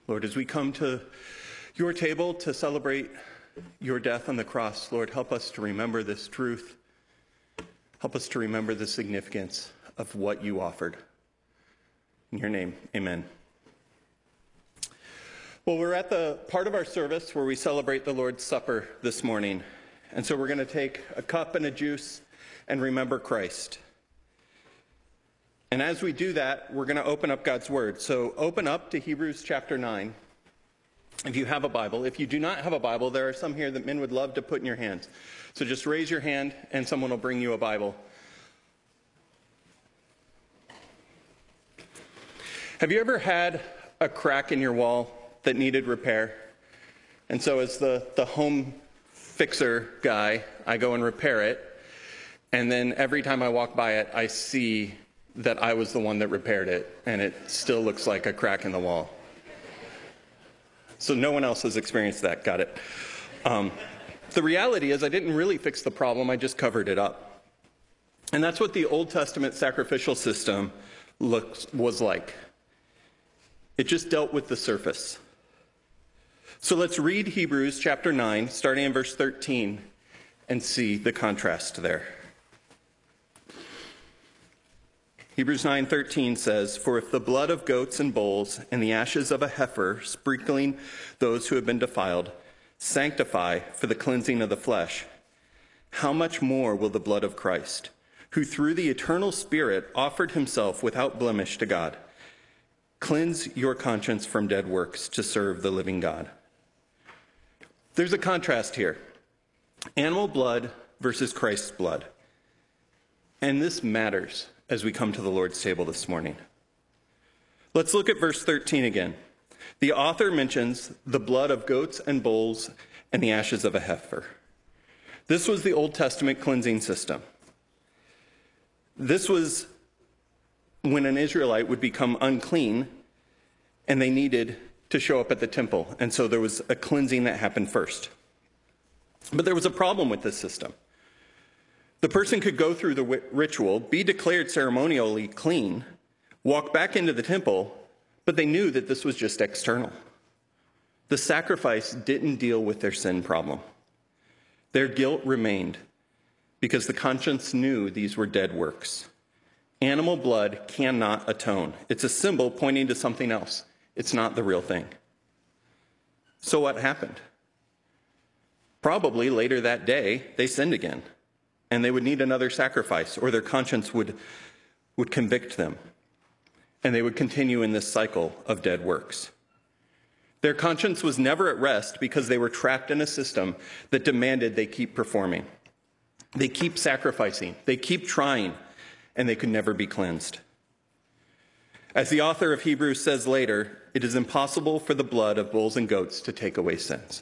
Lord, as we come to your table to celebrate your death on the cross, Lord, help us to remember this truth. Help us to remember the significance of what you offered. In your name, amen. Well, we're at the part of our service where we celebrate the Lord's Supper this morning. And so we're going to take a cup and a juice and remember Christ. And as we do that, we're going to open up God's Word. So open up to Hebrews chapter 9, if you have a Bible. If you do not have a Bible, there are some here that men would love to put in your hands. So just raise your hand and someone will bring you a Bible. Have you ever had a crack in your wall that needed repair? And so as the home fixer guy, I go and repair it. And then every time I walk by it, I see that I was the one that repaired it, and it still looks like a crack in the wall. So no one else has experienced that. Got it. The reality is I didn't really fix the problem. I just covered it up. And that's what the Old Testament sacrificial system was like. It just dealt with the surface. So let's read Hebrews chapter 9, starting in verse 13, and see the contrast there. Hebrews 9:13 says, "For if the blood of goats and bulls and the ashes of a heifer, sprinkling those who have been defiled, sanctify for the cleansing of the flesh, how much more will the blood of Christ, who through the eternal Spirit offered himself without blemish to God, cleanse your conscience from dead works to serve the living God?" There's a contrast here. Animal blood versus Christ's blood. And this matters as we come to the Lord's table this morning. Let's look at verse 13 again. The author mentions the blood of goats and bulls and the ashes of a heifer. This was the Old Testament cleansing system. This was when an Israelite would become unclean and they needed to show up at the temple. And so there was a cleansing that happened first. But there was a problem with this system. The person could go through the ritual, be declared ceremonially clean, walk back into the temple, but they knew that this was just external. The sacrifice didn't deal with their sin problem. Their guilt remained because the conscience knew these were dead works. Animal blood cannot atone. It's a symbol pointing to something else. It's not the real thing. So what happened? Probably later that day, they sinned again. And they would need another sacrifice, or their conscience would convict them. And they would continue in this cycle of dead works. Their conscience was never at rest because they were trapped in a system that demanded they keep performing. They keep sacrificing. They keep trying, and they could never be cleansed. As the author of Hebrews says later, it is impossible for the blood of bulls and goats to take away sins.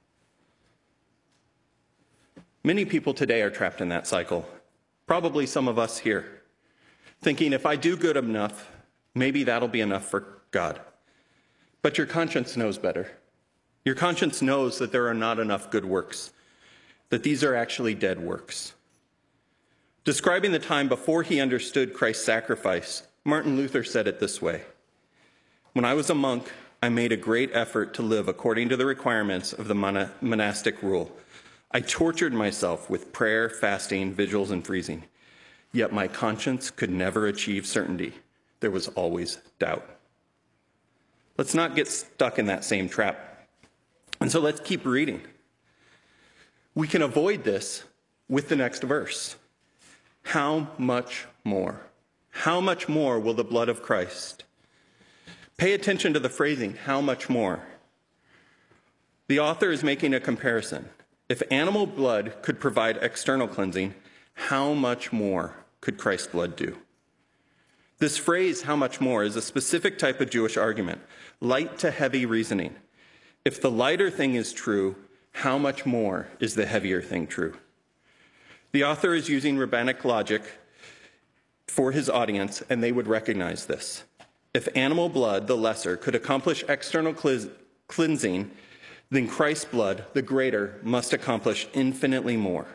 Many people today are trapped in that cycle, probably some of us here, thinking if I do good enough, maybe that'll be enough for God. But your conscience knows better. Your conscience knows that there are not enough good works, that these are actually dead works. Describing the time before he understood Christ's sacrifice, Martin Luther said it this way: "When I was a monk, I made a great effort to live according to the requirements of the monastic rule. I tortured myself with prayer, fasting, vigils, and freezing. Yet my conscience could never achieve certainty. There was always doubt." Let's not get stuck in that same trap. And so let's keep reading. We can avoid this with the next verse. How much more? How much more will the blood of Christ? Pay attention to the phrasing, how much more? The author is making a comparison. If animal blood could provide external cleansing, how much more could Christ's blood do? This phrase, how much more, is a specific type of Jewish argument, light to heavy reasoning. If the lighter thing is true, how much more is the heavier thing true? The author is using rabbinic logic for his audience, and they would recognize this. If animal blood, the lesser, could accomplish external cleansing, then Christ's blood, the greater, must accomplish infinitely more.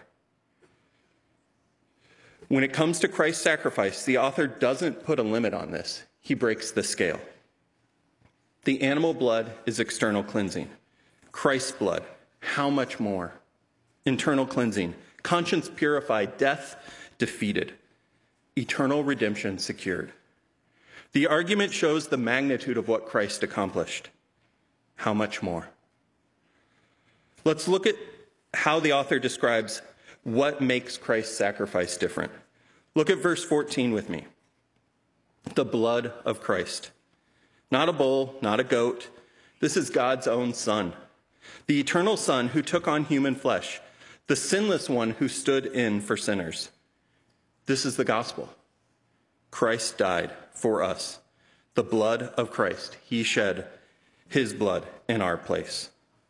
When it comes to Christ's sacrifice, the author doesn't put a limit on this. He breaks the scale. The animal blood is external cleansing. Christ's blood, how much more? Internal cleansing, conscience purified, death defeated, eternal redemption secured. The argument shows the magnitude of what Christ accomplished. How much more? Let's look at how the author describes what makes Christ's sacrifice different. Look at verse 14 with me. The blood of Christ. Not a bull, not a goat. This is God's own Son. The eternal Son who took on human flesh. The sinless one who stood in for sinners. This is the gospel. Christ died for us. The blood of Christ. He shed his blood in our place.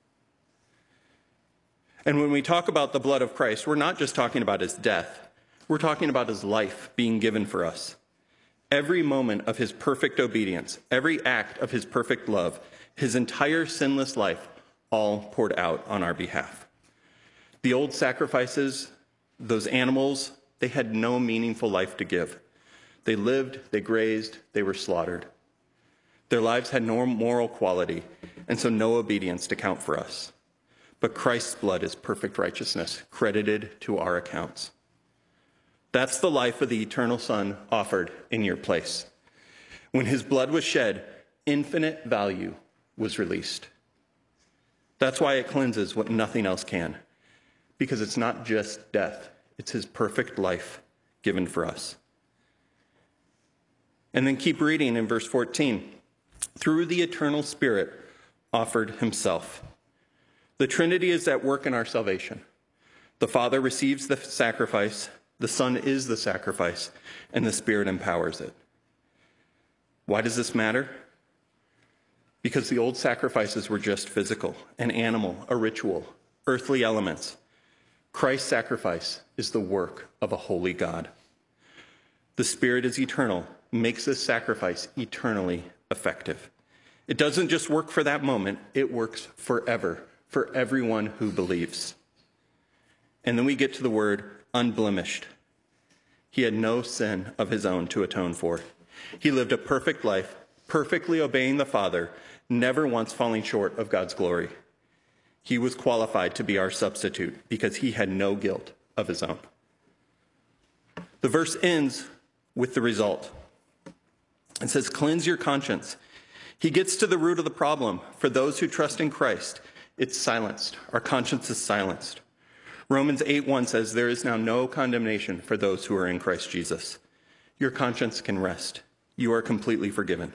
And when we talk about the blood of Christ, we're not just talking about his death. We're talking about his life being given for us. Every moment of his perfect obedience, every act of his perfect love, his entire sinless life, all poured out on our behalf. The old sacrifices, those animals, they had no meaningful life to give. They lived, they grazed, they were slaughtered. Their lives had no moral quality, and so no obedience to count for us. But Christ's blood is perfect righteousness, credited to our accounts. That's the life of the eternal Son offered in your place. When his blood was shed, infinite value was released. That's why it cleanses what nothing else can. Because it's not just death, it's his perfect life given for us. And then keep reading in verse 14. Through the eternal Spirit offered himself. The Trinity is at work in our salvation. The Father receives the sacrifice, the Son is the sacrifice, and the Spirit empowers it. Why does this matter? Because the old sacrifices were just physical, an animal, a ritual, earthly elements. Christ's sacrifice is the work of a holy God. The Spirit is eternal, makes this sacrifice eternally effective. It doesn't just work for that moment, it works forever for everyone who believes. And then we get to the word unblemished. He had no sin of his own to atone for. He lived a perfect life, perfectly obeying the Father, never once falling short of God's glory. He was qualified to be our substitute because he had no guilt of his own. The verse ends with the result. It says, cleanse your conscience. He gets to the root of the problem. For those who trust in Christ, it's silenced. Our conscience is silenced. Romans 8:1 says, there is now no condemnation for those who are in Christ Jesus. Your conscience can rest. You are completely forgiven.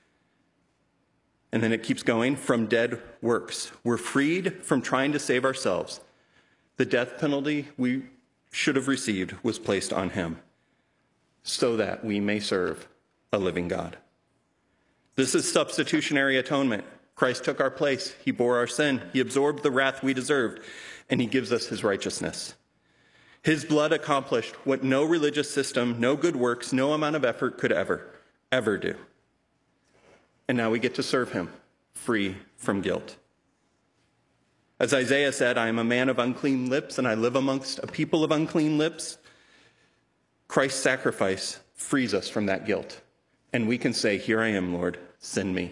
And then it keeps going, from dead works. We're freed from trying to save ourselves. The death penalty we should have received was placed on him so that we may serve a living God. This is substitutionary atonement. Christ took our place. He bore our sin. He absorbed the wrath we deserved, and he gives us his righteousness. His blood accomplished what no religious system, no good works, no amount of effort could ever do. And now we get to serve him, free from guilt. As Isaiah said, I am a man of unclean lips, and I live amongst a people of unclean lips. Christ's sacrifice frees us from that guilt. And we can say, here I am, Lord, send me.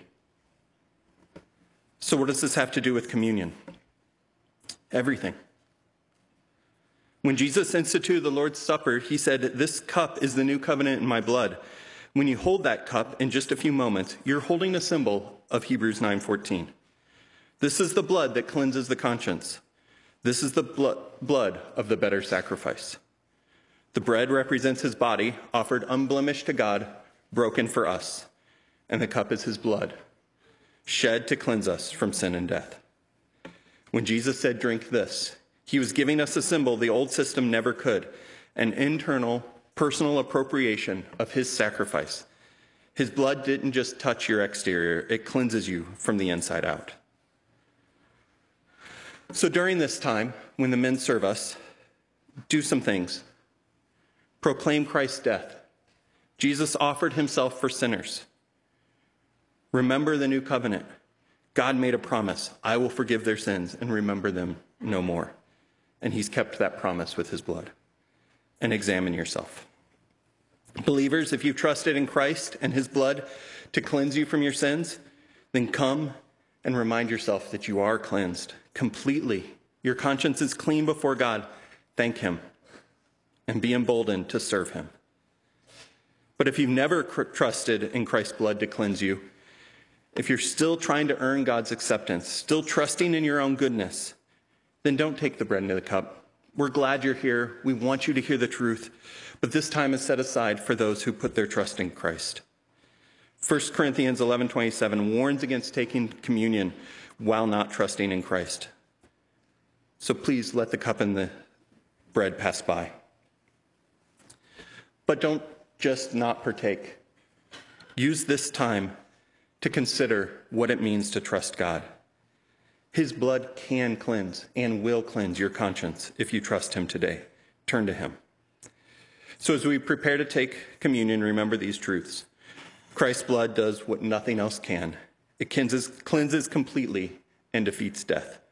So what does this have to do with communion? Everything. When Jesus instituted the Lord's Supper, he said, this cup is the new covenant in my blood. When you hold that cup in just a few moments, you're holding a symbol of Hebrews 9:14. This is the blood that cleanses the conscience. This is the blood of the better sacrifice. The bread represents his body, offered unblemished to God, broken for us. And the cup is his blood, shed to cleanse us from sin and death. When Jesus said, drink this, he was giving us a symbol the old system never could, an internal, personal appropriation of his sacrifice. His blood didn't just touch your exterior, it cleanses you from the inside out. So during this time, when the men serve us, do some things. Proclaim Christ's death. Jesus offered himself for sinners. Remember the new covenant. God made a promise. I will forgive their sins and remember them no more. And he's kept that promise with his blood. And examine yourself. Believers, if you've trusted in Christ and his blood to cleanse you from your sins, then come and remind yourself that you are cleansed completely. Your conscience is clean before God. Thank him and be emboldened to serve him. But if you've never trusted in Christ's blood to cleanse you, if you're still trying to earn God's acceptance, still trusting in your own goodness, then don't take the bread and the cup. We're glad you're here. We want you to hear the truth, but this time is set aside for those who put their trust in Christ. 1 Corinthians 11:27 warns against taking communion while not trusting in Christ. So please let the cup and the bread pass by. But don't just not partake. Use this time to consider what it means to trust God. His blood can cleanse and will cleanse your conscience if you trust him today. Turn to him. So as we prepare to take communion, remember these truths. Christ's blood does what nothing else can. It cleanses completely and defeats death.